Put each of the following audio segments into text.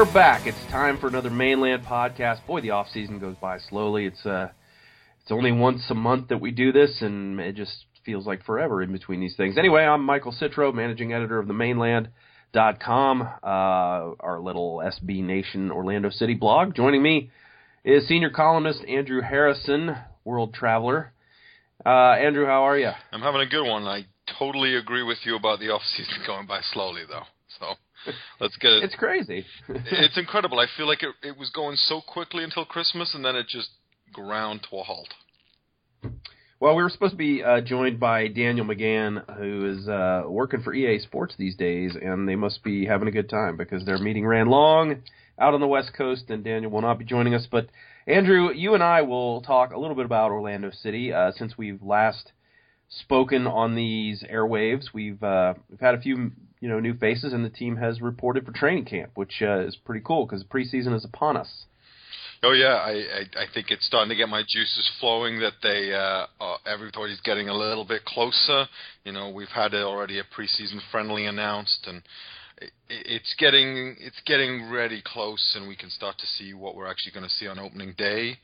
We're back. It's time for another Mainland podcast. Boy, the off season goes by slowly. It's only once a month that we do this, and it just feels like forever in between these things. Anyway, I'm Michael Citro, managing editor of the Mainland.com, our little SB Nation Orlando City blog. Joining me is senior columnist Andrew Harrison, world traveler. Andrew, how are you? I'm having a good one. I totally agree with you about the off season going by slowly, though. So let's get it. It's crazy. It's incredible. I feel like it was going so quickly until Christmas, and then it just ground to a halt. Well, we were supposed to be joined by Daniel McGann, who is working for EA Sports these days, and they must be having a good time because their meeting ran long out on the West Coast, and Daniel will not be joining us. But, Andrew, you and I will talk a little bit about Orlando City. Since we've last spoken on these airwaves, we've had a few new faces, and the team has reported for training camp, which is pretty cool because the preseason is upon us. Oh yeah, I think it's starting to get my juices flowing that everybody's getting a little bit closer. We've had already a preseason friendly announced, and it's getting really close, and we can start to see what we're actually going to see on opening day.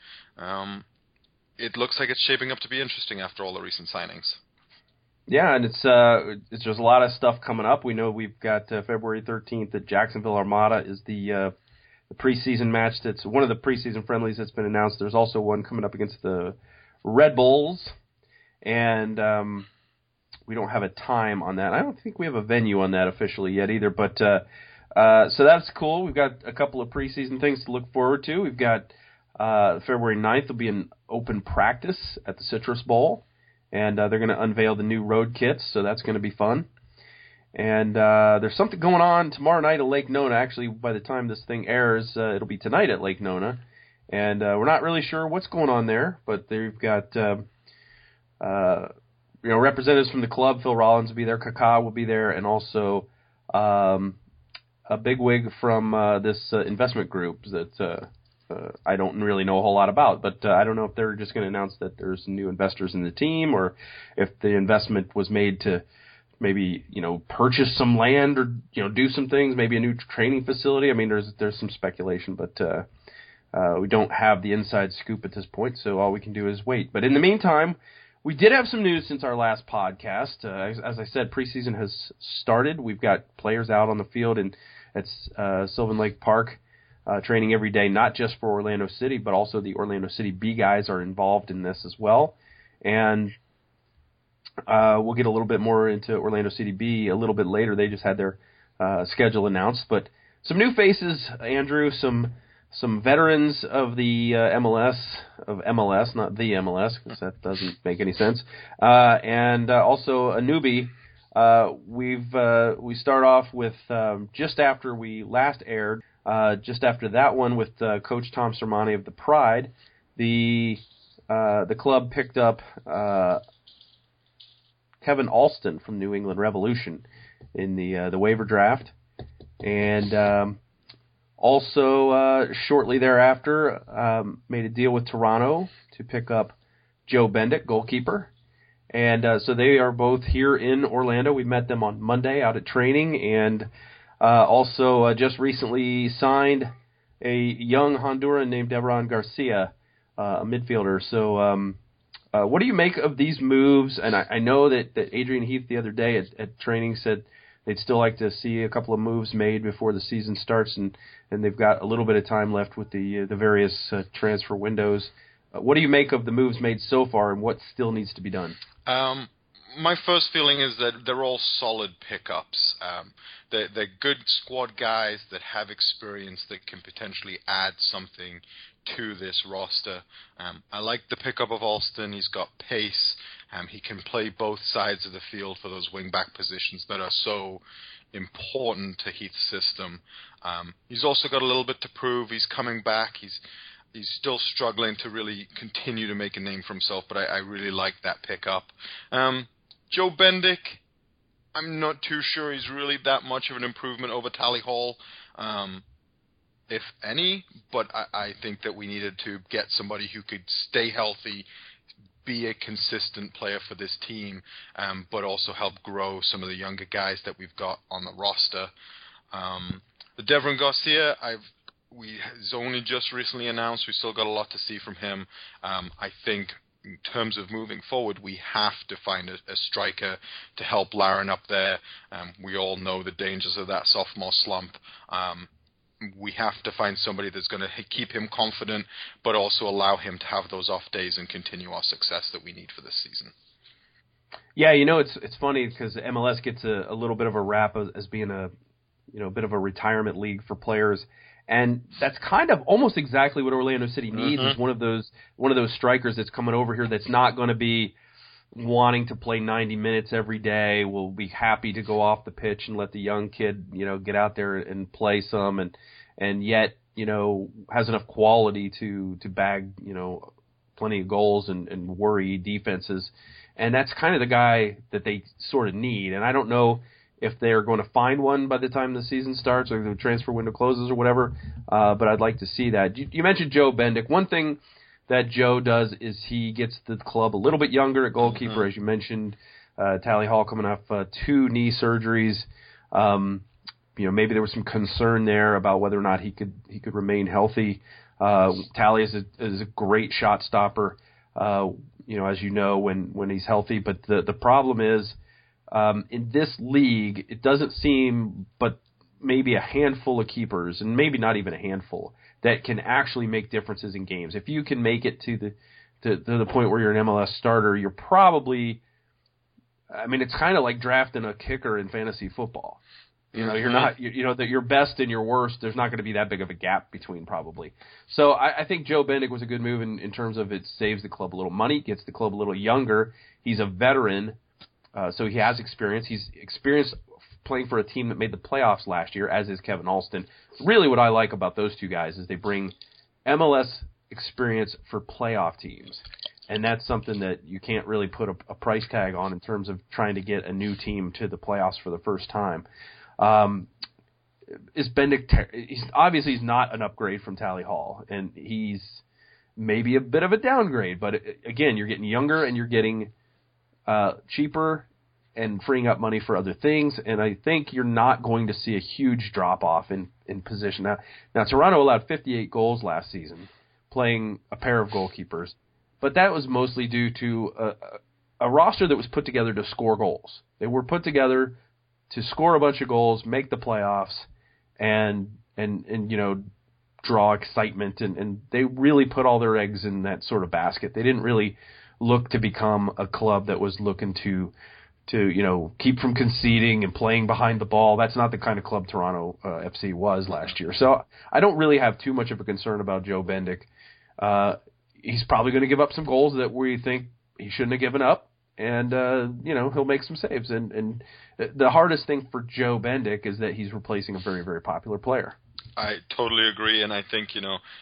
It looks like it's shaping up to be interesting after all the recent signings. Yeah, and it's just a lot of stuff coming up. We know we've got February 13th at Jacksonville Armada is the preseason match. That's one of the preseason friendlies that's been announced. There's also one coming up against the Red Bulls, and we don't have a time on that. I don't think we have a venue on that officially yet either, but so that's cool. We've got a couple of preseason things to look forward to. We've got February 9th will be an open practice at the Citrus Bowl, and they're going to unveil the new road kits, so that's going to be fun. And there's something going on tomorrow night at Lake Nona. Actually, by the time this thing airs, it'll be tonight at Lake Nona. And we're not really sure what's going on there, but they've got representatives from the club. Phil Rollins will be there. Kaká will be there, and also a bigwig from this investment group that I don't really know a whole lot about. But I don't know if they're just going to announce that there's new investors in the team, or if the investment was made to maybe, purchase some land or, do some things, maybe a new training facility. I mean, there's some speculation, but we don't have the inside scoop at this point, so all we can do is wait. But in the meantime, we did have some news since our last podcast. As I said, preseason has started. We've got players out on the field at Sylvan Lake Park training every day, not just for Orlando City, but also the Orlando City B guys are involved in this as well. And we'll get a little bit more into Orlando City B a little bit later. They just had their schedule announced. But some new faces, Andrew, some veterans of the MLS, not the MLS, because that doesn't make any sense, and also a newbie. We start off with just after we last aired, just after that one with Coach Tom Sermanni of the Pride, the club picked up Kevin Alston from New England Revolution in the waiver draft, and also shortly thereafter made a deal with Toronto to pick up Joe Bendick, goalkeeper, and so they are both here in Orlando. We met them on Monday out at training, and also just recently signed a young Honduran named Devron Garcia, a midfielder. So what do you make of these moves? And I know that Adrian Heath the other day at training said they'd still like to see a couple of moves made before the season starts, and they've got a little bit of time left with the various transfer windows. What do you make of the moves made so far, and what still needs to be done? My first feeling is that they're all solid pickups. They're good squad guys that have experience that can potentially add something to this roster. I like the pickup of Alston. He's got pace. He can play both sides of the field for those wing-back positions that are so important to Heath's system. He's also got a little bit to prove. He's coming back. He's still struggling to really continue to make a name for himself, but I really like that pickup. Joe Bendick, I'm not too sure he's really that much of an improvement over Tally Hall, if any, but I think that we needed to get somebody who could stay healthy, be a consistent player for this team, but also help grow some of the younger guys that we've got on the roster. Devin Garcia, he's only just recently announced. We still got a lot to see from him. I think in terms of moving forward, we have to find a striker to help Larin up there. We all know the dangers of that sophomore slump. We have to find somebody that's going to keep him confident, but also allow him to have those off days and continue our success that we need for this season. Yeah, it's funny because MLS gets a little bit of a rap as being a bit of a retirement league for players, and that's kind of almost exactly what Orlando City needs. Is one of those strikers that's coming over here that's not going to be wanting to play 90 minutes every day. Will be happy to go off the pitch and let the young kid get out there and play some, and yet has enough quality to bag plenty of goals and worry defenses. And that's kind of the guy that they sort of need. And I don't know if they're going to find one by the time the season starts or the transfer window closes or whatever, but I'd like to see that. You mentioned Joe Bendik. One thing that Joe does is he gets the club a little bit younger at goalkeeper, as you mentioned. Tally Hall coming off 2 knee surgeries. Maybe there was some concern there about whether or not he could remain healthy. Tally is a great shot stopper. As you know, when he's healthy. But the problem is, in this league, it doesn't seem but maybe a handful of keepers, and maybe not even a handful, that can actually make differences in games. If you can make it to the point where you're an MLS starter, you're probably, it's kind of like drafting a kicker in fantasy football. You're not, that your best and your worst, there's not going to be that big of a gap between probably. So I think Joe Bendik was a good move in terms of it saves the club a little money, gets the club a little younger. He's a veteran, so he has experience. He's experienced playing for a team that made the playoffs last year, as is Kevin Alston. Really what I like about those two guys is they bring MLS experience for playoff teams. And that's something that you can't really put a price tag on in terms of trying to get a new team to the playoffs for the first time. Is Bendik? He's not an upgrade from Tally Hall, and he's maybe a bit of a downgrade. But again, you're getting younger and you're getting cheaper and freeing up money for other things. And I think you're not going to see a huge drop off in position. Now Toronto allowed 58 goals last season, playing a pair of goalkeepers, but that was mostly due to a roster that was put together to score goals. They were put together to score a bunch of goals, make the playoffs, and draw excitement, and they really put all their eggs in that sort of basket. They didn't really look to become a club that was looking to keep from conceding and playing behind the ball. That's not the kind of club Toronto FC was last year. So I don't really have too much of a concern about Joe Bendik. He's probably going to give up some goals that we think he shouldn't have given up. And, he'll make some saves. And the hardest thing for Joe Bendik is that he's replacing a very, very popular player. I totally agree, and I think,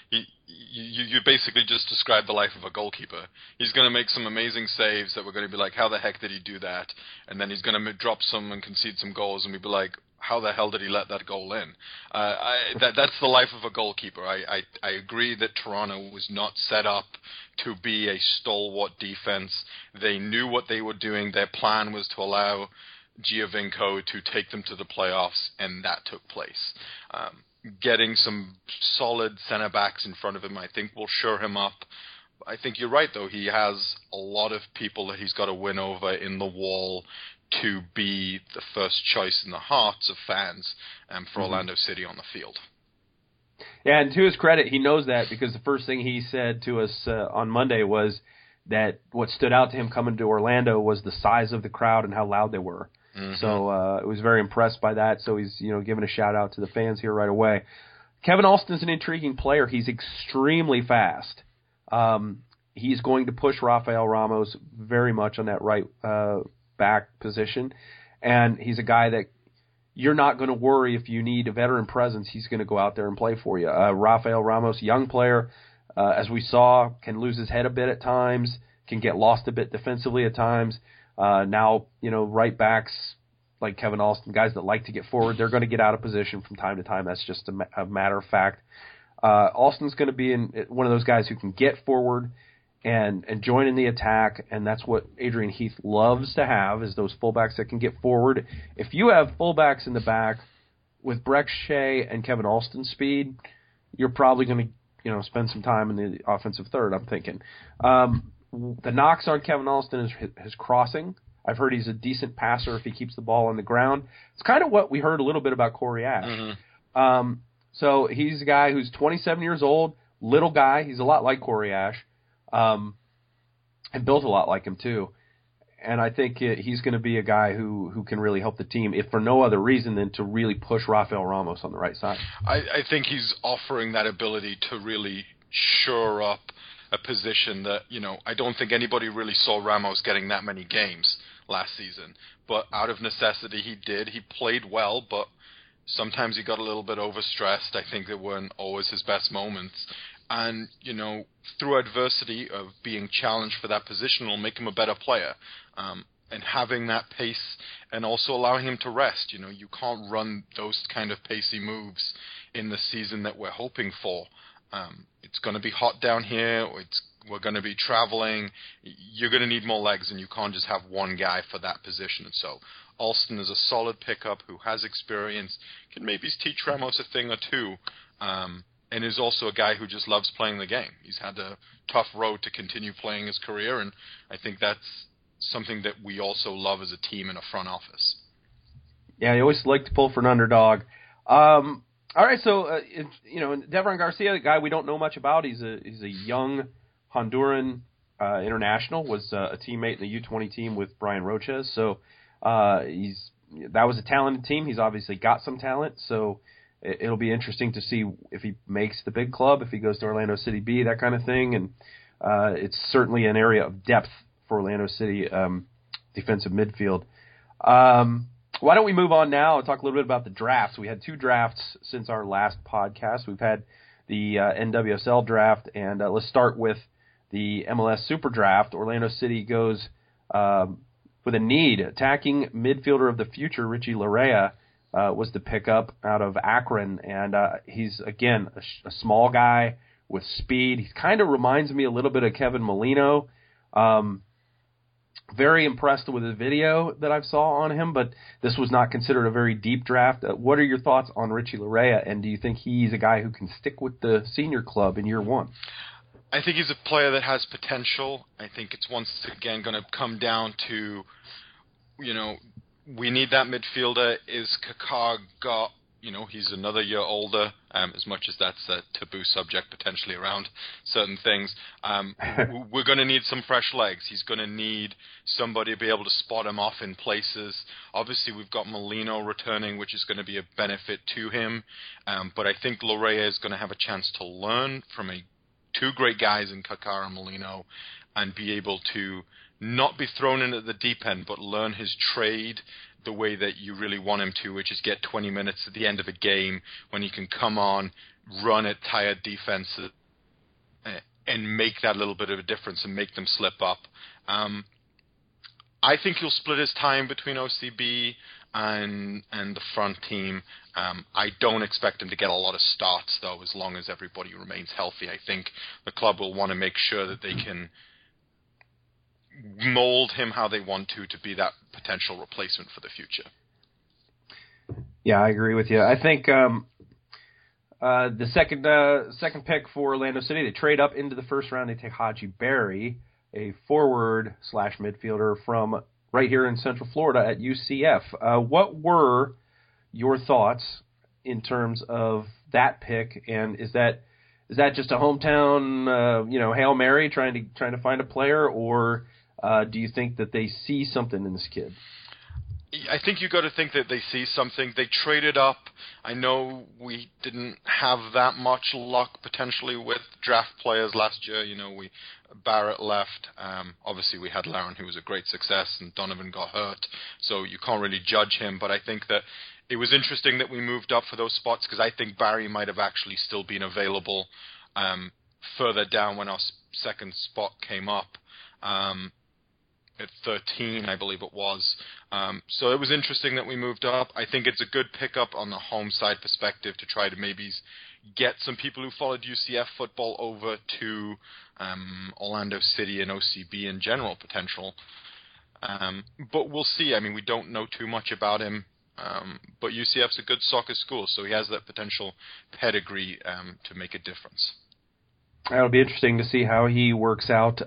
you basically just described the life of a goalkeeper. He's going to make some amazing saves that we're going to be like, how the heck did he do that? And then he's going to drop some and concede some goals, and we'd be like, how the hell did he let that goal in? That's the life of a goalkeeper. I agree that Toronto was not set up to be a stalwart defense. They knew what they were doing. Their plan was to allow Giovinco to take them to the playoffs, and that took place. Getting some solid center backs in front of him, I think, will shore him up. I think you're right, though. He has a lot of people that he's got to win over in the wall to be the first choice in the hearts of fans for Orlando City on the field. Yeah, and to his credit, he knows that, because the first thing he said to us on Monday was that what stood out to him coming to Orlando was the size of the crowd and how loud they were. So I was very impressed by that. So he's giving a shout out to the fans here right away. Kevin Alston's an intriguing player. He's extremely fast. He's going to push Rafael Ramos very much on that right back position, and he's a guy that you're not going to worry if you need a veteran presence. He's going to go out there and play for you. Rafael Ramos, young player, as we saw, can lose his head a bit at times, can get lost a bit defensively at times. Now, right backs like Kevin Alston, guys that like to get forward, they're going to get out of position from time to time. That's just a matter of fact. Alston's going to be one of those guys who can get forward and join in the attack, and that's what Adrian Heath loves to have, is those fullbacks that can get forward. If you have fullbacks in the back with Breck Shea and Kevin Alston's speed, you're probably going to spend some time in the offensive third, I'm thinking. The knocks on Kevin Alston is his crossing. I've heard he's a decent passer if he keeps the ball on the ground. It's kind of what we heard a little bit about Corey Ash. Mm-hmm. So he's a guy who's 27 years old, little guy. He's a lot like Corey Ash, and built a lot like him too. And I think he's going to be a guy who can really help the team, if for no other reason than to really push Rafael Ramos on the right side. I think he's offering that ability to really shore up a position that, I don't think anybody really saw Ramos getting that many games last season. But out of necessity, he did. He played well, but sometimes he got a little bit overstressed. I think they weren't always his best moments. And, through adversity of being challenged for that position will make him a better player. And having that pace and also allowing him to rest. You can't run those kind of pacey moves in the season that we're hoping for. It's going to be hot down here. We're going to be traveling. You're going to need more legs, and you can't just have one guy for that position. And so Alston is a solid pickup who has experience, can maybe teach Ramos a thing or two, and is also a guy who just loves playing the game. He's had a tough road to continue playing his career, and I think that's something that we also love as a team in a front office. Yeah, you always like to pull for an underdog. All right, so Devron Garcia, a guy we don't know much about. He's a young Honduran international. Was a teammate in the U20 team with Brian Roches. So that was a talented team. He's obviously got some talent. So it'll be interesting to see if he makes the big club, if he goes to Orlando City B, that kind of thing. And it's certainly an area of depth for Orlando City defensive midfield. Why don't we move on now and talk a little bit about the drafts? We had 2 drafts since our last podcast. We've had the NWSL draft, and let's start with the MLS Super Draft. Orlando City goes with a need. Attacking midfielder of the future, Richie Larea, was the pickup out of Akron, and he's, again, a small guy with speed. He kind of reminds me a little bit of Kevin Molino. Very impressed with the video that I saw on him, but this was not considered a very deep draft. What are your thoughts on Richie Larea, and do you think he's a guy who can stick with the senior club in year one? I think he's a player that has potential. I think it's once again going to come down to, we need that midfielder. Is Kaká got, he's another year older, as much as that's a taboo subject potentially around certain things. We're going to need some fresh legs. He's going to need somebody to be able to spot him off in places. Obviously, we've got Molino returning, which is going to be a benefit to him. But I think Larea is going to have a chance to learn from 2 great guys in Kaká and Molino and be able to not be thrown in at the deep end, but learn his trade the way that you really want him to, which is get 20 minutes at the end of a game when he can come on, run at tired defenses, and make that little bit of a difference and make them slip up. I think he'll split his time between OCB and the front team. I don't expect him to get a lot of starts, though, as long as everybody remains healthy. I think the club will want to make sure that they can mold him how they want to be that potential replacement for the future. Yeah, I agree with you. I think the second pick for Orlando City, they trade up into the first round. They take Haji Berry, a forward/midfielder from right here in Central Florida at UCF. What were your thoughts in terms of that pick, and is that just a hometown Hail Mary trying to find a player, or do you think that they see something in this kid? I think you got to think that they see something. They traded up. I know we didn't have that much luck potentially with draft players last year. Barrett left. Obviously, we had Laron, who was a great success, and Donovan got hurt, so you can't really judge him. But I think that it was interesting that we moved up for those spots because I think Barry might have actually still been available further down when our second spot came up. At 13, I believe it was. So it was interesting that we moved up. I think it's a good pickup on the home side perspective to try to maybe get some people who followed UCF football over to Orlando City and OCB in general potential. But we'll see. I mean, we don't know too much about him. But UCF's a good soccer school, so he has that potential pedigree to make a difference. It'll be interesting to see how he works out.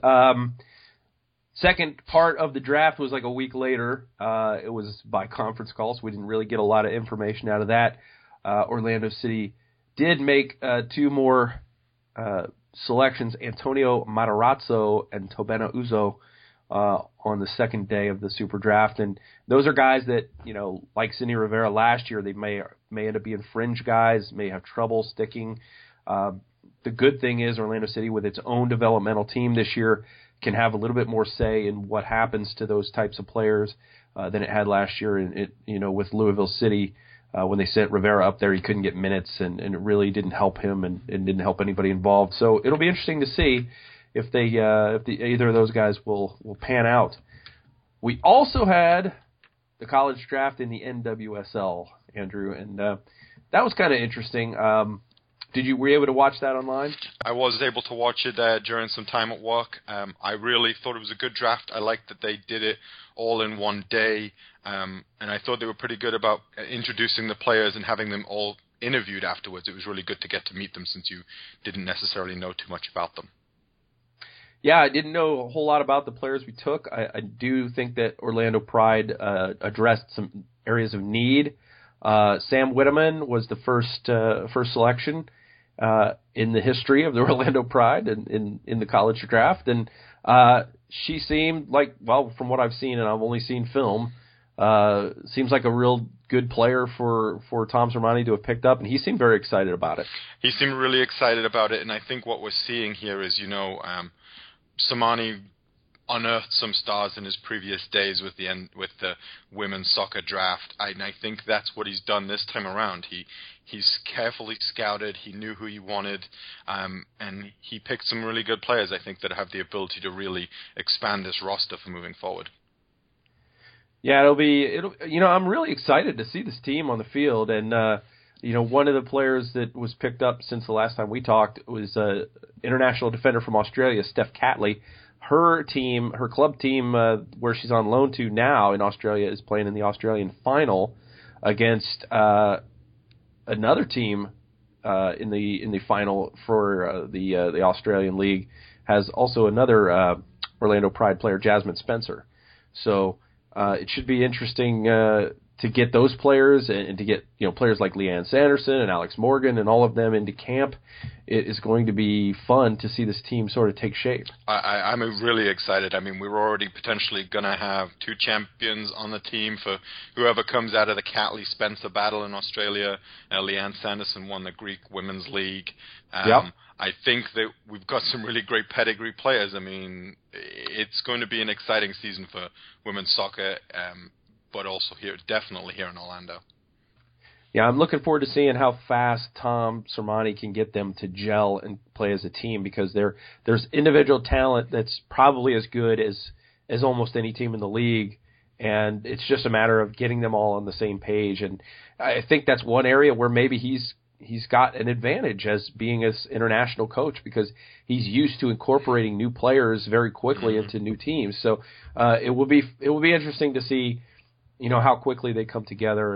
Second part of the draft was like a week later. It was by conference call, so we didn't really get a lot of information out of that. Orlando City did make two more selections, Antonio Matarazzo and Tobena Uzo, on the second day of the Super Draft. And those are guys that, like Sidney Rivera last year, they may end up being fringe guys, may have trouble sticking. The good thing is Orlando City, with its own developmental team this year, can have a little bit more say in what happens to those types of players than it had last year. And with Louisville City, when they sent Rivera up there, he couldn't get minutes, and it really didn't help him and didn't help anybody involved. So it'll be interesting to see if either of those guys will pan out. We also had the college draft in the NWSL, Andrew, and that was kind of interesting. Were you able to watch that online? I was able to watch it during some time at work. I really thought it was a good draft. I liked that they did it all in one day, and I thought they were pretty good about introducing the players and having them all interviewed afterwards. It was really good to get to meet them since you didn't necessarily know too much about them. Yeah, I didn't know a whole lot about the players we took. I do think that Orlando Pride addressed some areas of need. Sam Whitteman was the first selection in the history of the Orlando Pride in the college draft, and she seemed like, well, from what I've seen, and I've only seen film, seems like a real good player for Tom Sermanni to have picked up, and he seemed very excited about it. He seemed really excited about it, and I think what we're seeing here is, Sermanni unearthed some stars in his previous days with the women's soccer draft. And I think that's what he's done this time around. He's carefully scouted. He knew who he wanted, and he picked some really good players, I think, that have the ability to really expand this roster for moving forward. Yeah, I'm really excited to see this team on the field, and one of the players that was picked up since the last time we talked was international defender from Australia, Steph Catley. Her club team, where she's on loan to now in Australia, is playing in the Australian final against another team in the final for the Australian League. Has also another Orlando Pride player, Jasmine Spencer. So it should be interesting to get those players and to get players like Leanne Sanderson and Alex Morgan and all of them into camp. It is going to be fun to see this team sort of take shape. I'm really excited. I mean, we were already potentially going to have two champions on the team for whoever comes out of the Catley-Spencer battle in Australia. Leanne Sanderson won the Greek Women's League. Yep. I think that we've got some really great pedigree players. I mean, it's going to be an exciting season for women's soccer, but also definitely here in Orlando. Yeah, I'm looking forward to seeing how fast Tom Sermanni can get them to gel and play as a team, because there's individual talent that's probably as good as almost any team in the league, and it's just a matter of getting them all on the same page. And I think that's one area where maybe he's got an advantage as being an international coach, because he's used to incorporating new players very quickly into new teams. So it will be interesting to see how quickly they come together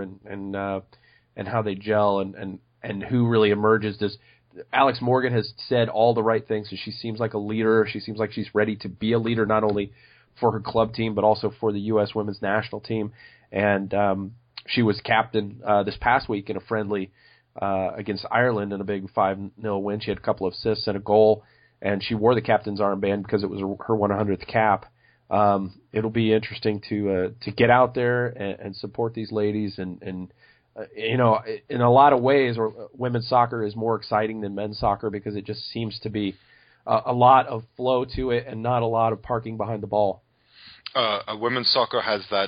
and how they gel and who really emerges. Alex Morgan has said all the right things, and she seems like a leader. She seems like she's ready to be a leader, not only for her club team, but also for the U.S. women's national team. And she was captain this past week in a friendly against Ireland in a big 5-0 win. She had a couple of assists and a goal, and she wore the captain's armband because it was her 100th cap. It'll be interesting to get out there and support these ladies, and in a lot of ways, women's soccer is more exciting than men's soccer because it just seems to be a lot of flow to it and not a lot of parking behind the ball. Women's soccer has that.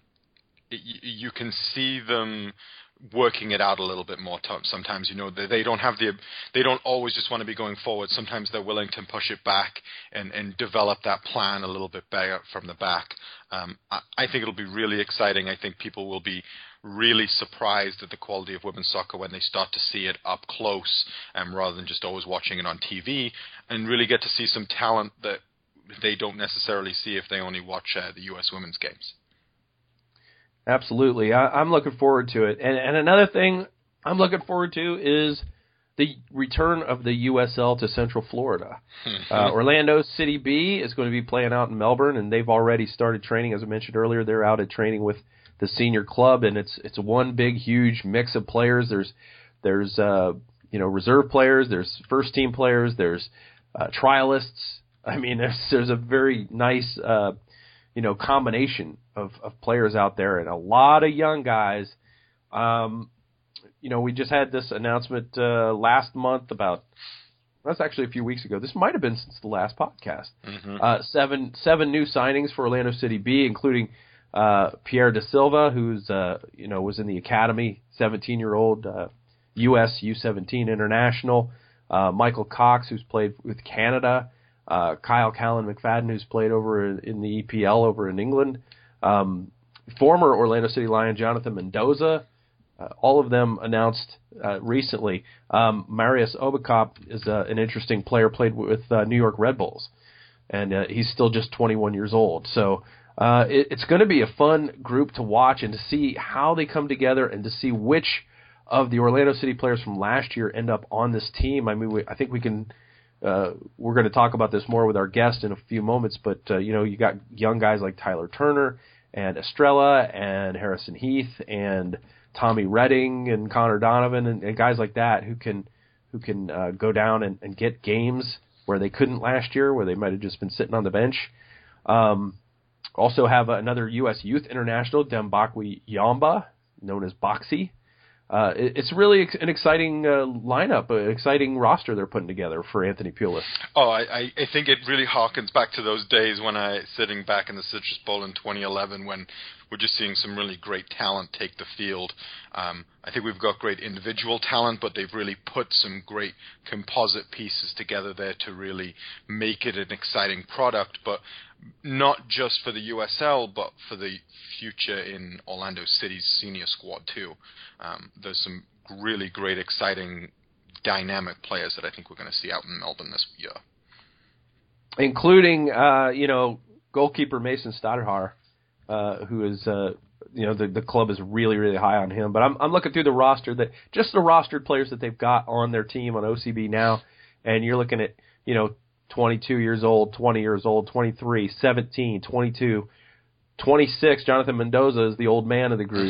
You can see them working it out a little bit more. Sometimes, they don't always just want to be going forward. Sometimes they're willing to push it back and develop that plan a little bit better from the back. I think it'll be really exciting. I think people will be really surprised at the quality of women's soccer when they start to see it up close, rather than just always watching it on TV, and really get to see some talent that they don't necessarily see if they only watch the U.S. women's games. Absolutely. I'm looking forward to it. And another thing I'm looking forward to is the return of the USL to Central Florida. Orlando City B is going to be playing out in Melbourne, and they've already started training. As I mentioned earlier, they're out at training with the senior club, and it's one big, huge mix of players. There's reserve players, there's first team players, there's trialists. I mean, there's a very nice combination of players out there, and a lot of young guys. We just had this announcement last month that's actually a few weeks ago. This might have been since the last podcast. Mm-hmm. Seven new signings for Orlando City B, including Pierre Da Silva, who's was in the academy, 17-year-old U.S. U17 international. Michael Cox, who's played with Canada. Kyle Callan McFadden, who's played over in the EPL over in England. Former Orlando City Lion Jonathan Mendoza. All of them announced recently. Marius Obakop is an interesting player, played with New York Red Bulls, and he's still just 21 years old. So it's going to be a fun group to watch and to see how they come together and to see which of the Orlando City players from last year end up on this team. I mean, I think we can. We're going to talk about this more with our guest in a few moments, but you got young guys like Tyler Turner and Estrella and Harrison Heath and Tommy Redding and Connor Donovan and guys like that who can go down and get games where they couldn't last year, where they might have just been sitting on the bench. Also have another U.S. Youth International, Dembakwe Yamba, known as Boxy. It's really an exciting lineup, an exciting roster they're putting together for Anthony Pulis. Oh, I think it really harkens back to those days when sitting back in the Citrus Bowl in 2011 when we're just seeing some really great talent take the field. I think we've got great individual talent, but they've really put some great composite pieces together there to really make it an exciting product, but not just for the USL, but for the future in Orlando City's senior squad too. There's some really great, exciting, dynamic players that I think we're going to see out in Melbourne this year. Including, goalkeeper Mason Stoddard, who is, the club is really, really high on him. But I'm looking through the roster, just the rostered players that they've got on their team on OCB now, and you're looking at, 22 years old, 20 years old, 23, 17, 22, 26. Jonathan Mendoza is the old man of the group.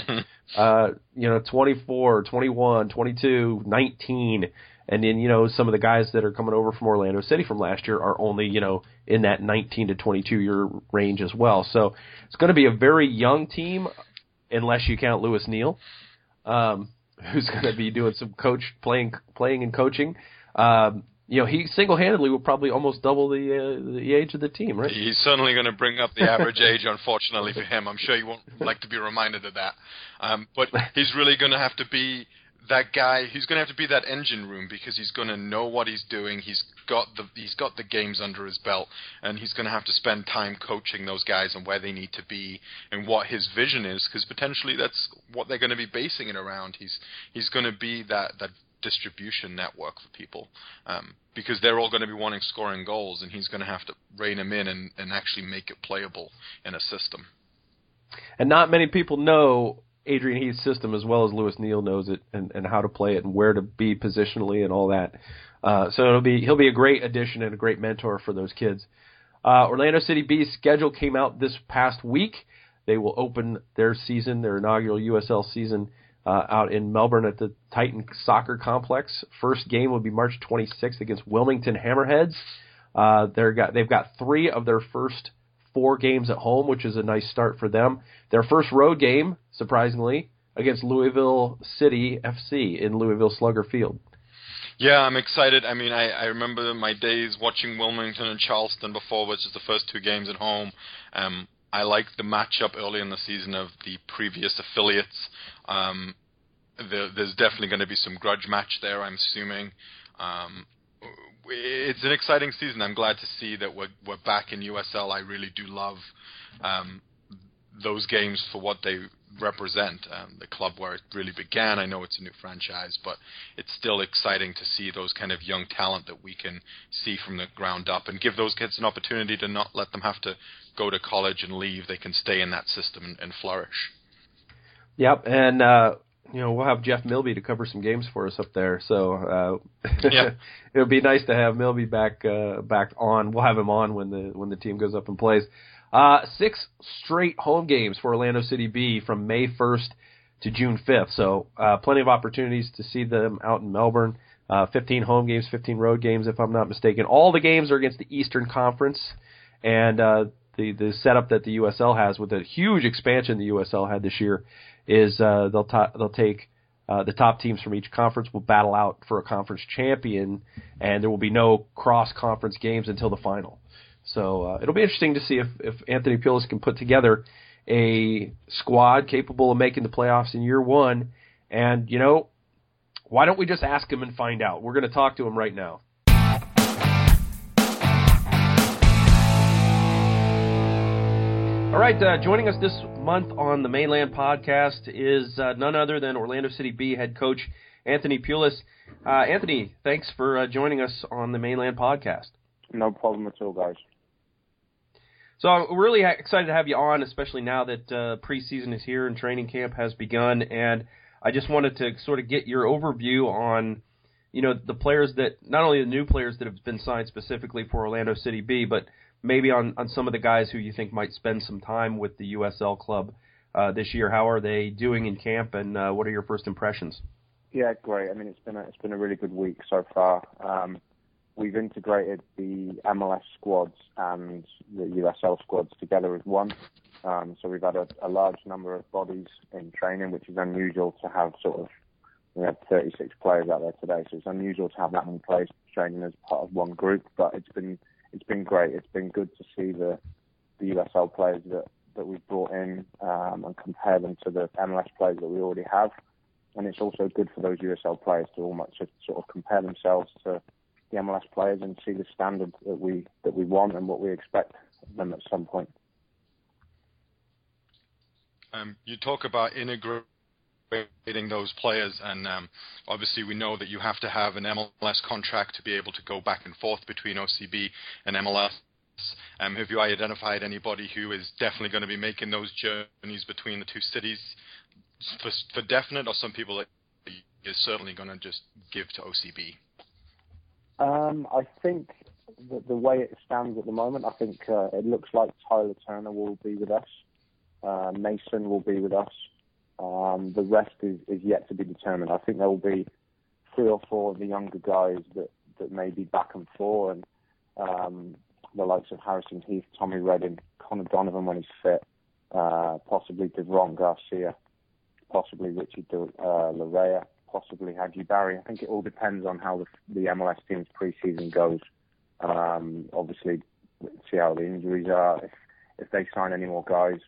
24, 21, 22, 19. And then, some of the guys that are coming over from Orlando City from last year are only, in that 19 to 22 year range as well. So it's going to be a very young team, unless you count Lewis Neal, who's going to be doing some playing and coaching. He single-handedly will probably almost double the age of the team, right? He's certainly going to bring up the average age, unfortunately for him. I'm sure you won't like to be reminded of that. But he's really going to have to be that guy. He's going to have to be that engine room because he's going to know what he's doing. He's got the games under his belt, and he's going to have to spend time coaching those guys and where they need to be and what his vision is, because potentially that's what they're going to be basing it around. He's going to be that distribution network for people, because they're all going to be wanting scoring goals, and he's going to have to rein them in and actually make it playable in a system. And not many people know Adrian Heath's system as well as Lewis Neal knows it, and how to play it and where to be positionally and all that. So he'll be a great addition and a great mentor for those kids. Orlando City B's schedule came out this past week. They will open their inaugural USL season, out in Melbourne at the Titan Soccer Complex. First game will be March 26th against Wilmington Hammerheads. They've got 3 of their first 4 games at home, which is a nice start for them. Their first road game, surprisingly, against Louisville City FC in Louisville Slugger Field. Yeah, I'm excited. I mean, I remember my days watching Wilmington and Charleston before, which is the first 2 games at home. I liked the matchup early in the season of the previous affiliates. There's definitely going to be some grudge match there, I'm assuming. It's an exciting season. I'm glad to see that we're back in USL. I really do love those games for what they represent. The club where it really began. I know it's a new franchise, but it's still exciting to see those kind of young talent that we can see from the ground up and give those kids an opportunity to not let them have to go to college and leave. They can stay in that system and flourish. Yep, and we'll have Jeff Milby to cover some games for us up there. So it'll be nice to have Milby back on. We'll have him on when the team goes up and plays. 6 straight home games for Orlando City B from May 1st to June 5th. So plenty of opportunities to see them out in Melbourne. 15 home games, 15 road games, if I'm not mistaken. All the games are against the Eastern Conference, and the setup that the USL has with the huge expansion the USL had this year is they'll take the top teams from each conference will battle out for a conference champion, and there will be no cross-conference games until the final. So it'll be interesting to see if Anthony Pulis can put together a squad capable of making the playoffs in year one. And, why don't we just ask him and find out? We're going to talk to him right now. All right, joining us this month on the Mainland Podcast is none other than Orlando City B head coach Anthony Pulis. Anthony, thanks for joining us on the Mainland Podcast. No problem at all, guys. So I'm really excited to have you on, especially now that preseason is here and training camp has begun. And I just wanted to sort of get your overview on, the players that, not only the new players that have been signed specifically for Orlando City B, but maybe on some of the guys who you think might spend some time with the USL club this year. How are they doing in camp, and what are your first impressions? Yeah, great. I mean, it's been a really good week so far. We've integrated the MLS squads and the USL squads together as one. So we've had a large number of bodies in training, which is unusual to have we had 36 players out there today, so it's unusual to have that many players training as part of one group, but it's been great. It's been good to see the USL players that we've brought in and compare them to the MLS players that we already have. And it's also good for those USL players to almost just sort of compare themselves to the MLS players and see the standard that we want and what we expect of them at some point. You talk about integrating those players, and obviously we know that you have to have an MLS contract to be able to go back and forth between OCB and MLS. Have you identified anybody who is definitely going to be making those journeys between the two cities for definite, or some people that you're certainly going to just give to OCB? I think that the way it stands at the moment, I think it looks like Tyler Turner will be with us. Mason will be with us. The rest is yet to be determined. I think there will be 3 or 4 of the younger guys that may be back and forth, and the likes of Harrison Heath, Tommy Redding, Connor Donovan when he's fit, possibly Devron Garcia, possibly Richie Larea, possibly Hadji Barry. I think it all depends on how the MLS team's preseason goes. Obviously, see how the injuries are, if they sign any more guys.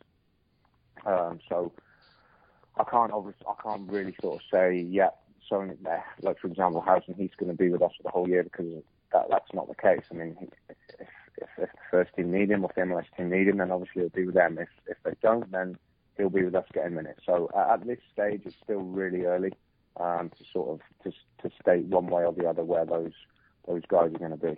So I can't really sort of say showing it there. Like, for example, Harrison Heath's going to be with us for the whole year, because that's not the case. I mean, if the first team need him or if the MLS team need him, then obviously he'll be with them. If they don't, then he'll be with us getting minutes. So at this stage, it's still really early to sort of to state one way or the other where those guys are going to be.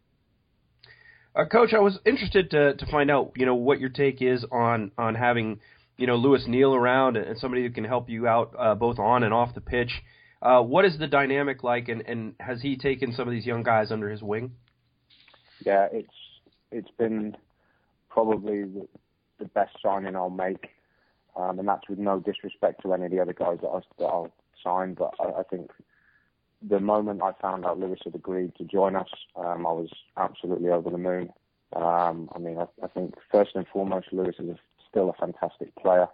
Coach, I was interested to find out, what your take is on having, Lewis Neal around and somebody who can help you out both on and off the pitch. What is the dynamic like, and has he taken some of these young guys under his wing? Yeah, it's been probably the best signing I'll make, and that's with no disrespect to any of the other guys that I'll sign, but I think the moment I found out Lewis had agreed to join us, I was absolutely over the moon. I think first and foremost, Lewis is still a fantastic player.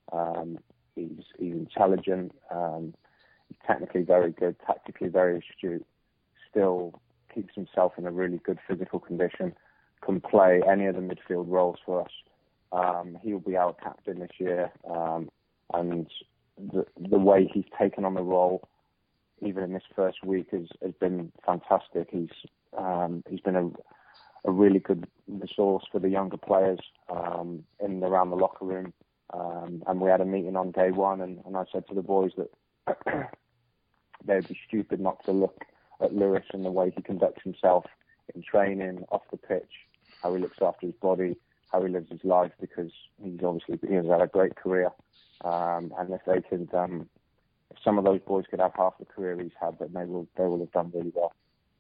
He's intelligent, he's technically very good, tactically very astute, still keeps himself in a really good physical condition, can play any of the midfield roles for us. He'll be our captain this year, and the way he's taken on the role, even in this first week, has been fantastic. He's been a really good resource for the younger players in and around the locker room. And we had a meeting on day one, and I said to the boys that they'd be stupid not to look at Lewis and the way he conducts himself in training, off the pitch, how he looks after his body, he lives his life, because he has had a great career. And if they could, if some of those boys could have half the career he's had, then they will have done really well.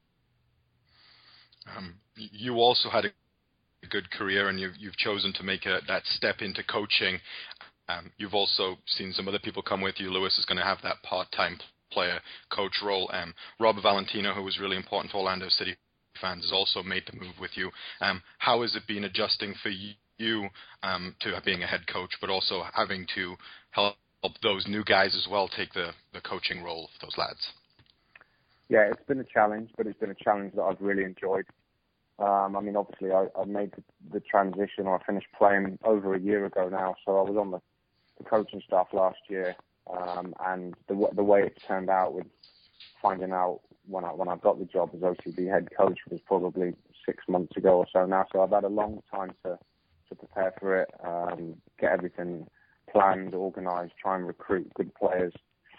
You also had a good career, and you've chosen to make that step into coaching. You've also seen some other people come with you. Lewis is going to have that part-time player coach role. Rob Valentino, who was really important to Orlando City fans, has also made the move with you. How has it been adjusting for you to being a head coach, but also having to help those new guys as well take the coaching role of those lads? Yeah, it's been a challenge, but it's been a challenge that I've really enjoyed. I mean, obviously, I made the transition, or I finished playing over a year ago now, so I was on the coaching staff last year, and the way it turned out with finding out when I got the job as OCB head coach was probably 6 months ago or so now, so I've had a long time to prepare for it, get everything planned, organised, try and recruit good players.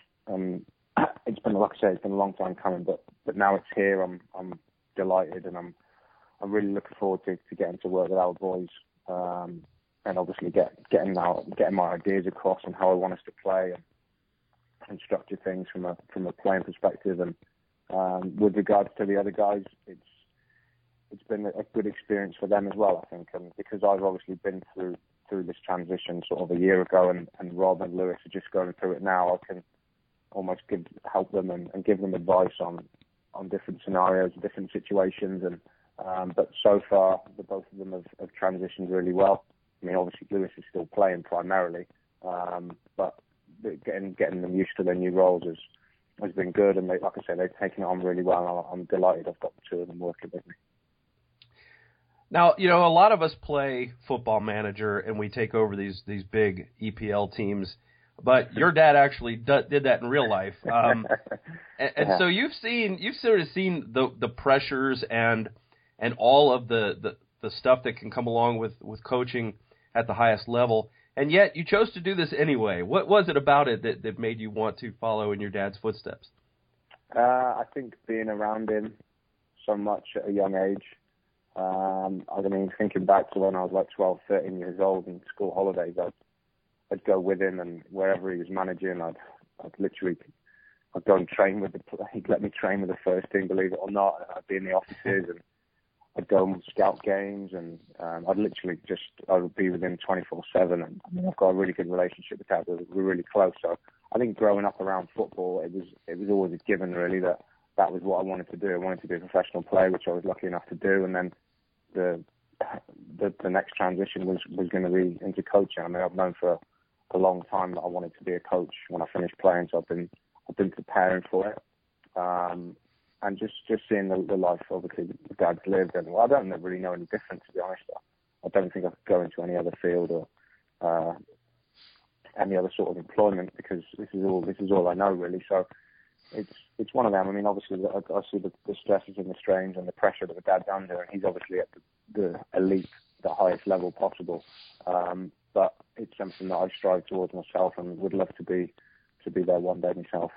It's been, like I say, it's been a long time coming, but now it's here. I'm delighted, and I'm really looking forward to getting to work with our boys, and obviously getting my ideas across and how I want us to play and structure things from a playing perspective. And with regards to the other guys, it's been a good experience for them as well, I think, and because I've obviously been through this transition sort of a year ago, and Rob and Lewis are just going through it now, I can almost help them and give them advice on different scenarios, different situations, and but so far the both of them have transitioned really well. I mean, obviously Lewis is still playing primarily, but getting them used to their new roles has been good, and like I said, they've taken it on really well. I'm delighted I've got the two of them working with me. Now, a lot of us play Football Manager, and we take over these big EPL teams. But your dad actually did that in real life, and so you've sort of seen the pressures and all of the stuff that can come along with coaching at the highest level, and yet you chose to do this anyway. What was it about it that made you want to follow in your dad's footsteps? I think being around him so much at a young age. I mean, thinking back to when I was like 12, 13 years old in school holidays, I'd go with him, and wherever he was managing, I'd go and train with he'd let me train with the first team, believe it or not. I'd be in the offices, and I'd go and scout games, and I would be with him 24/7. And I mean, I've got a really good relationship with Dad. We're really close. So I think growing up around football, it was always a given, really, that was what I wanted to do. I wanted to be a professional player, which I was lucky enough to do, and then the next transition was going to be into coaching. I mean, I've known for a long time that I wanted to be a coach when I finished playing, so I've been preparing for it, and just seeing the life obviously that Dad's lived, and I don't really know any different, to be honest. I don't think I could go into any other field or any other sort of employment, because this is all I know, really. So it's one of them. I mean, obviously I see the stresses and the strains and the pressure that the Dad's under, and he's obviously at the elite, the highest level possible. But it's something that I strive towards myself, and would love to be there one day myself.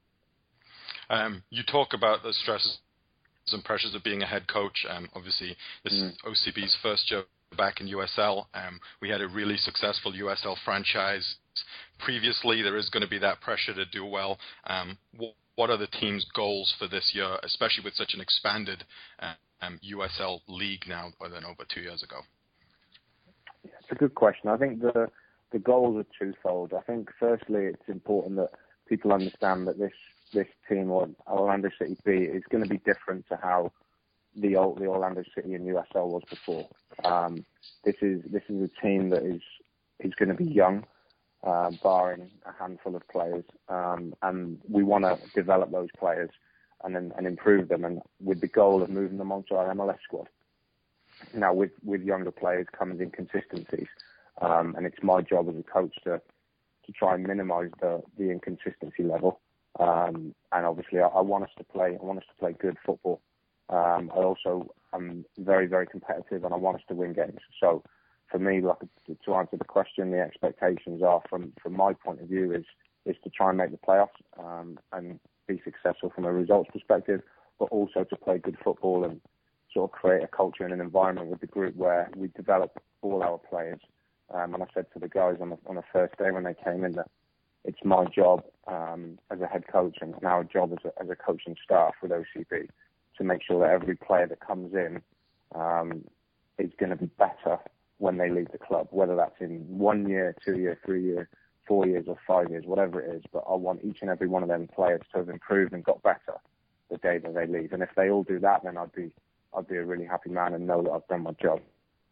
You talk about the stresses and pressures of being a head coach. Obviously, this is OCB's first year back in USL. We had a really successful USL franchise previously. There is going to be that pressure to do well. What are the team's goals for this year, especially with such an expanded USL league now than over 2 years ago? It's a good question. I think the goals are twofold. I think firstly, it's important that people understand that this team, or Orlando City B, is going to be different to how the Orlando City and USL was before. This is a team that is going to be young, barring a handful of players, and we want to develop those players and improve them, and with the goal of moving them onto our MLS squad. Now, with younger players comes inconsistencies, and it's my job as a coach to try and minimise the inconsistency level. And obviously, I want us to play good football. I also am very, very competitive, and I want us to win games. So, for me, like, to answer the question, the expectations are, from my point of view, is to try and make the playoffs and be successful from a results perspective, but also to play good football and sort of create a culture and an environment with the group where we develop all our players. And I said to the guys on the first day when they came in that it's my job as a head coach and our job as a coaching staff with OCB to make sure that every player that comes in is going to be better when they leave the club, whether that's in 1 year, 2 years, 3 years, 4 years or 5 years, whatever it is. But I want each and every one of them players to have improved and got better the day that they leave. And if they all do that, then I'd be a really happy man and know that I've done my job.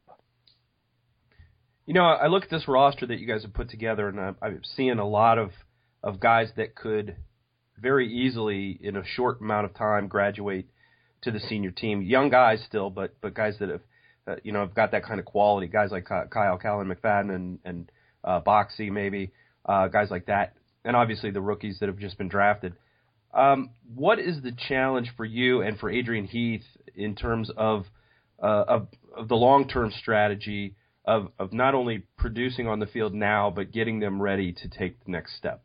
You know, I look at this roster that you guys have put together, and I'm seeing a lot of guys that could very easily, in a short amount of time, graduate to the senior team. Young guys still, but guys that have, have got that kind of quality. Guys like Kyle Callan McFadden and Boxy, maybe, guys like that. And obviously the rookies that have just been drafted. What is the challenge for you and for Adrian Heath in terms of the long-term strategy of not only producing on the field now, but getting them ready to take the next step?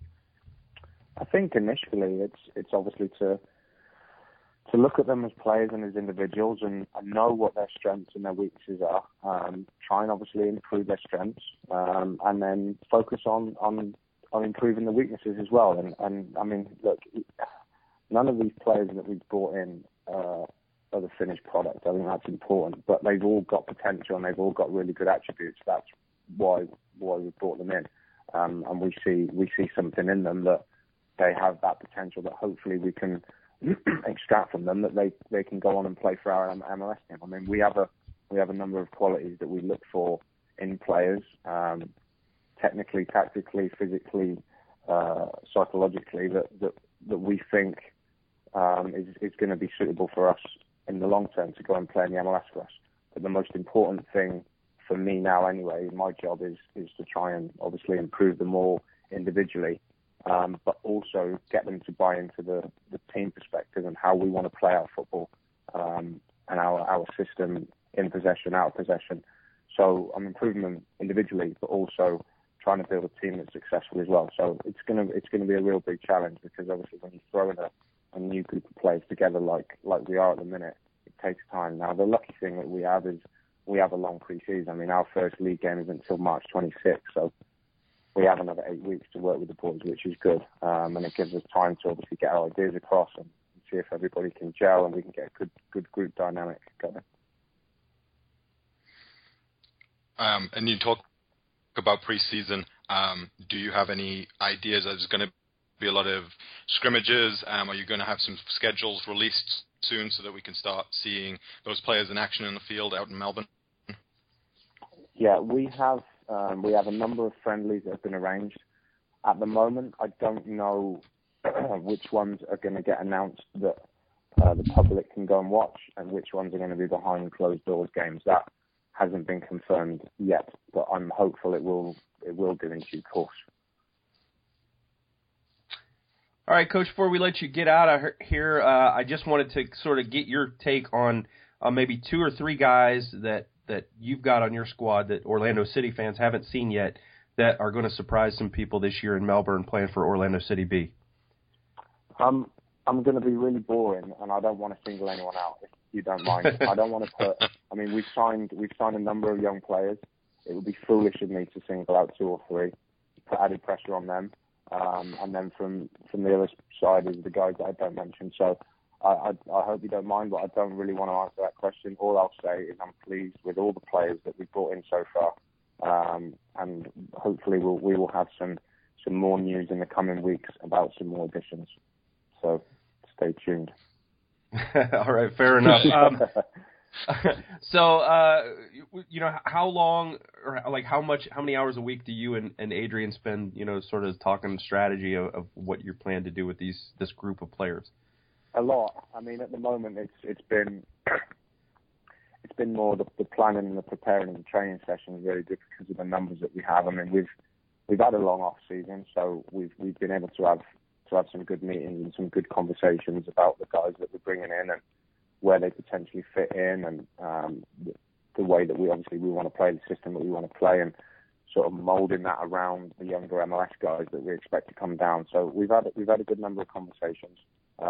I think initially it's obviously to look at them as players and as individuals and know what their strengths and their weaknesses are. Try and obviously improve their strengths, and then focus on improving the weaknesses as well. And I mean, look, none of these players that we've brought in are the finished product. I think that's important. But they've all got potential and they've all got really good attributes. That's why we brought them in. And we see something in them that they have that potential that hopefully we can extract from them, that they can go on and play for our MLS team. I mean, we have a number of qualities that we look for in players, technically, tactically, physically, psychologically, that we think is going to be suitable for us in the long term to go and play in the MLS for us. But the most important thing for me now, anyway, my job is to try and obviously improve them all individually. But also get them to buy into the team perspective and how we want to play our football, and our system in possession, out of possession. So I'm improving them individually, but also trying to build a team that's successful as well. So it's gonna be a real big challenge, because obviously when you throw in a new group of players together like we are at the minute, it takes time. Now the lucky thing that we have is we have a long pre-season. I mean, our first league game is until March 26th, so we have another 8 weeks to work with the boys, which is good. And it gives us time to obviously get our ideas across and see if everybody can gel and we can get a good group dynamic going. And you talk about preseason. Do you have any ideas? There's going to be a lot of scrimmages. Are you going to have some schedules released soon so that we can start seeing those players in action in the field out in Melbourne? Yeah, we have a number of friendlies that have been arranged. At the moment, I don't know which ones are going to get announced that the public can go and watch, and which ones are going to be behind closed doors games. That hasn't been confirmed yet, but I'm hopeful it will do in due course. All right, Coach, before we let you get out of here, I just wanted to sort of get your take on maybe 2 or 3 guys that you've got on your squad that Orlando City fans haven't seen yet that are going to surprise some people this year in Melbourne playing for Orlando City B. I'm going to be really boring, and I don't want to single anyone out, if you don't mind. I don't want to put. I mean, we've signed a number of young players. It would be foolish of me to single out 2 or 3, put added pressure on them, and then from the other side is the guys that I don't mention. So I hope you don't mind, but I don't really want to answer that question. All I'll say is I'm pleased with all the players that we've brought in so far, and hopefully we will have some more news in the coming weeks about some more additions. So stay tuned. All right, fair enough. So, how long or like how many hours a week do you and Adrian spend, sort of talking strategy of what you plan to do with this group of players? A lot. I mean, at the moment, it's been more the planning and the preparing and the training sessions really good because of the numbers that we have. I mean, we've had a long off season, so we've been able to have some good meetings and some good conversations about the guys that we're bringing in and where they potentially fit in, and the way that we want to play, the system that we want to play, and sort of moulding that around the younger MLS guys that we expect to come down. So we've had a good number of conversations,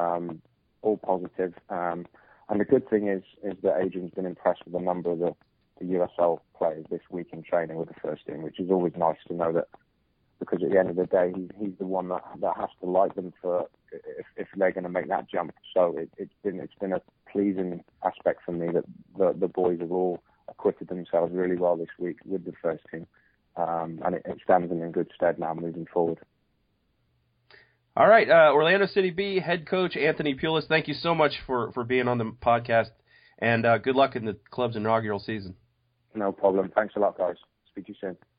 all positive. And the good thing is that Adrian's been impressed with a number of the USL players this week in training with the first team, which is always nice to know that, because at the end of the day, he's the one that has to like them for if they're going to make that jump. So it's been a pleasing aspect for me that the boys have all acquitted themselves really well this week with the first team, and it stands them in good stead now moving forward. All right, Orlando City B head coach Anthony Pulis, thank you so much for being on the podcast, and good luck in the club's inaugural season. No problem. Thanks a lot, guys. Speak to you soon.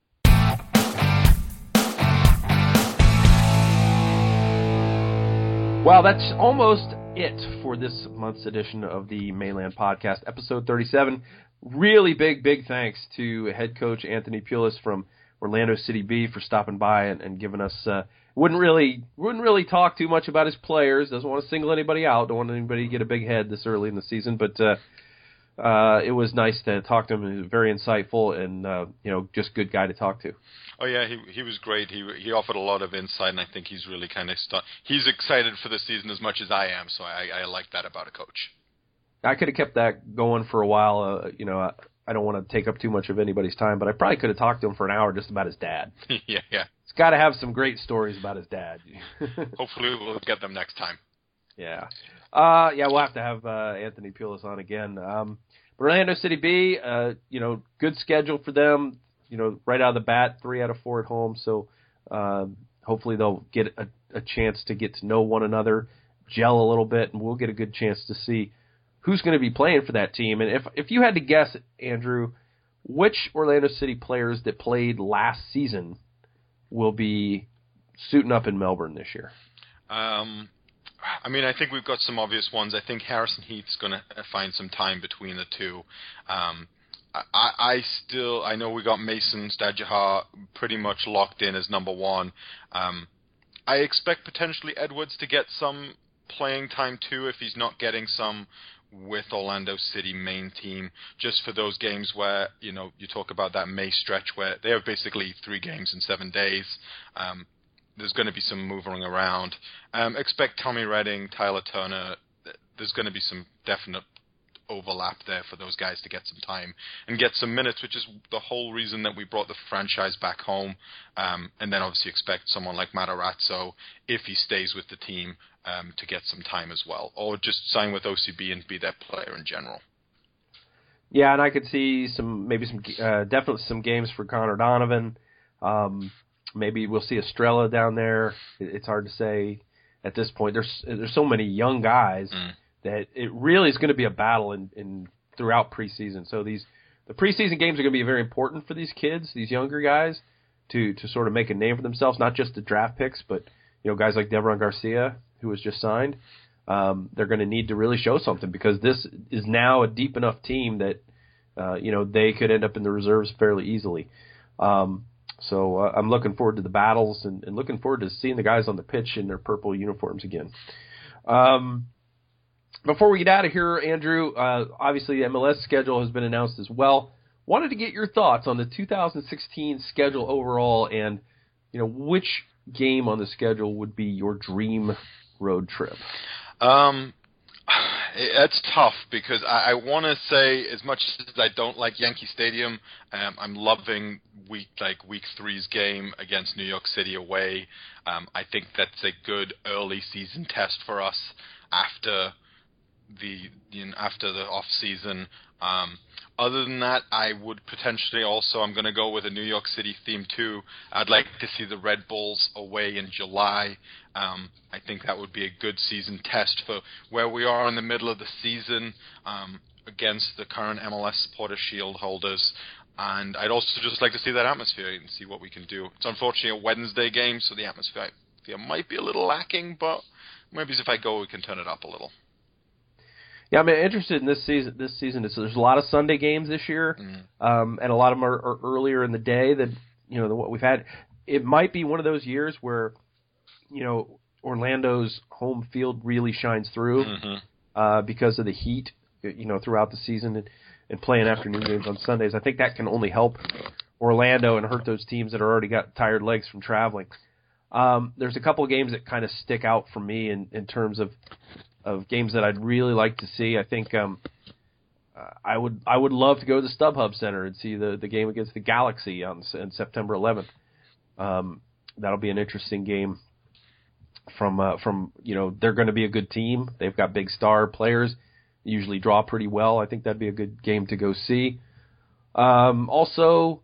Well, that's almost it for this month's edition of the Mainland Podcast, episode 37. Really big thanks to head coach Anthony Pulis from Orlando City B for stopping by and giving us. Wouldn't really talk too much about his players. Doesn't want to single anybody out. Don't want anybody to get a big head this early in the season. But it was nice to talk to him. He was very insightful and just good guy to talk to. Oh yeah, he was great. He offered a lot of insight, and I think he's really kind of he's excited for the season as much as I am. So I like that about a coach. I could have kept that going for a while. I don't want to take up too much of anybody's time, but I probably could have talked to him for an hour just about his dad. yeah. He's got to have some great stories about his dad. Hopefully we'll get them next time. Yeah. We'll have to have Anthony Pulis on again. Orlando City B, good schedule for them. Right out of the bat, 3 out of 4 at home. So hopefully they'll get a chance to get to know one another, gel a little bit, and we'll get a good chance to see who's going to be playing for that team. And if you had to guess, Andrew, which Orlando City players that played last season will be suiting up in Melbourne this year? I think we've got some obvious ones. I think Harrison Heath's going to find some time between the two. I know we got Mason Stajahar pretty much locked in as number one. I expect potentially Edwards to get some playing time too if he's not getting some with Orlando City main team, just for those games where, you talk about that May stretch where they have basically 3 games in 7 days. There's going to be some moving around. Expect Tommy Redding, Tyler Turner. There's going to be some definite overlap there for those guys to get some time and get some minutes, which is the whole reason that we brought the franchise back home. And then obviously expect someone like Matarazzo, if he stays with the team, to get some time as well, or just sign with OCB and be that player in general. Yeah, and I could see definitely some games for Connor Donovan. Maybe we'll see Estrella down there. It's hard to say at this point. There's so many young guys that it really is going to be a battle in throughout preseason. So the preseason games are going to be very important for these kids, these younger guys, to sort of make a name for themselves, not just the draft picks, but guys like Devron Garcia, who was just signed. They're going to need to really show something because this is now a deep enough team that they could end up in the reserves fairly easily. So I'm looking forward to the battles and looking forward to seeing the guys on the pitch in their purple uniforms again. Before we get out of here, Andrew, obviously the MLS schedule has been announced as well. Wanted to get your thoughts on the 2016 schedule overall and, which game on the schedule would be your dream road trip? It's tough because I want to say, as much as I don't like Yankee Stadium, I'm loving week 3's game against New York City away. I think that's a good early season test for us after the off season. Other than that, I would potentially also, I'm going to go with a New York City theme too. I'd like to see the Red Bulls away in July. I think that would be a good season test for where we are in the middle of the season against the current MLS Supporter Shield holders. And I'd also just like to see that atmosphere and see what we can do. It's unfortunately a Wednesday game, so the atmosphere might be a little lacking, but maybe if I go, we can turn it up a little. Yeah, I'm interested in this season. There's a lot of Sunday games this year, and a lot of them are earlier in the day than what we've had. It might be one of those years where Orlando's home field really shines through because of the heat, throughout the season and playing afternoon games on Sundays. I think that can only help Orlando and hurt those teams that are already got tired legs from traveling. There's a couple of games that kind of stick out for me in terms of games that I'd really like to see. I think I would love to go to the StubHub Center and see the game against the Galaxy on September 11th. That'll be an interesting game. From they're going to be a good team. They've got big star players. Usually draw pretty well. I think that'd be a good game to go see. Also,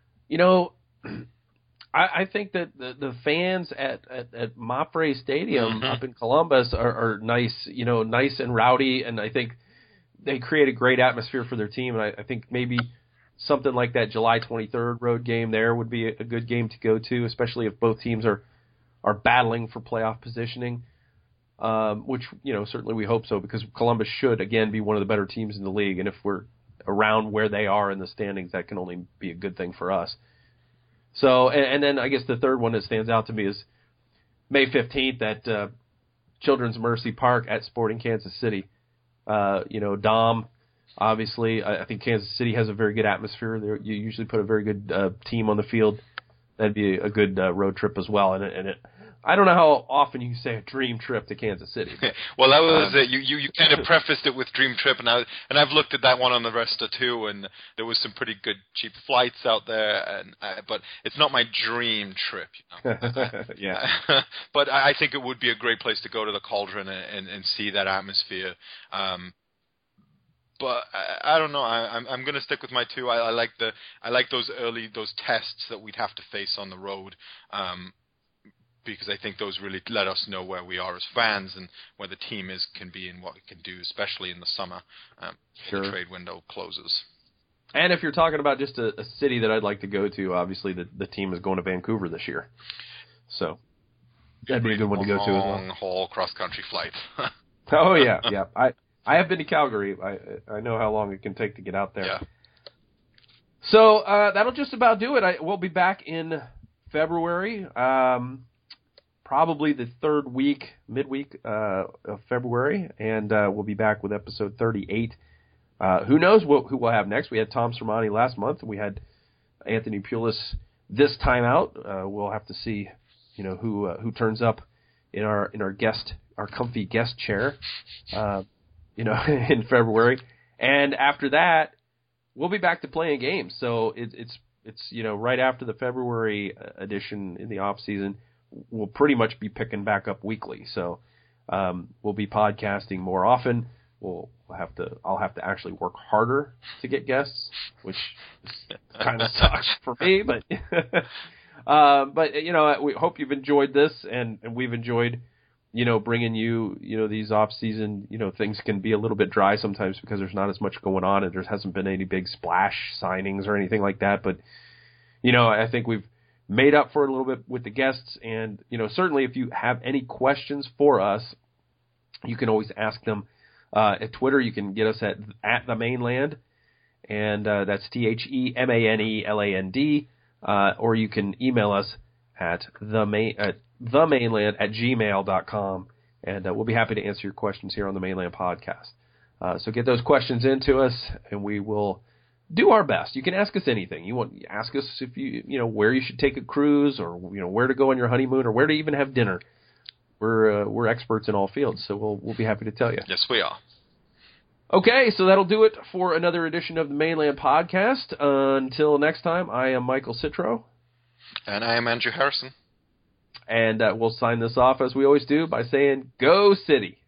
I think that the fans at Mapfre Stadium up in Columbus are nice, nice and rowdy, and I think they create a great atmosphere for their team. And I think maybe something like that July 23rd road game there would be a good game to go to, especially if both teams are battling for playoff positioning, which, certainly we hope so, because Columbus should, again, be one of the better teams in the league. And if we're around where they are in the standings, that can only be a good thing for us. So, and then I guess the third one that stands out to me is May 15th at Children's Mercy Park at Sporting Kansas City. Dom, obviously, I think Kansas City has a very good atmosphere. You usually put a very good team on the field. That'd be a good road trip as well. And I don't know how often you can say a dream trip to Kansas City. Well, that was it. You kind of prefaced it with dream trip, and I've looked at that one on the Resta too, and there was some pretty good cheap flights out there, but it's not my dream trip. Yeah. But I think it would be a great place to go to the Cauldron and see that atmosphere. But I don't know. I'm going to stick with my two. I like those tests that we'd have to face on the road, because I think those really let us know where we are as fans and where the team can be and what it can do, especially in the summer when the trade window closes. And if you're talking about just a city that I'd like to go to, obviously the team is going to Vancouver this year, so that'd be a good one to go to as well. Long haul cross country flight. Oh yeah. I have been to Calgary. I know how long it can take to get out there. Yeah. So that'll just about do it. We'll be back in February, probably the midweek of February, and we'll be back with episode 38. Who knows who we'll have next? We had Tom Sermani last month. We had Anthony Pulis this time out. We'll have to see, who turns up in our comfy guest chair. In February. And after that, we'll be back to playing games. So it's right after the February edition in the off season, we'll pretty much be picking back up weekly. So we'll be podcasting more often. I'll have to actually work harder to get guests, which kind of sucks for me, but we hope you've enjoyed this, and we've enjoyed bringing you, these off-season, things can be a little bit dry sometimes because there's not as much going on and there hasn't been any big splash signings or anything like that. But, I think we've made up for it a little bit with the guests. And, certainly if you have any questions for us, you can always ask them at Twitter. You can get us at The Mainland, and that's TheManeland, or you can email us at themainland@gmail.com, and we'll be happy to answer your questions here on the Mainland Podcast. So get those questions into us, and we will do our best. You can ask us anything. Ask us if where you should take a cruise, or where to go on your honeymoon, or where to even have dinner. We're experts in all fields, so we'll be happy to tell you. Yes, we are. Okay, so that'll do it for another edition of the Mainland Podcast. Until next time, I am Michael Citro. And I am Andrew Harrison. And we'll sign this off, as we always do, by saying, Go City!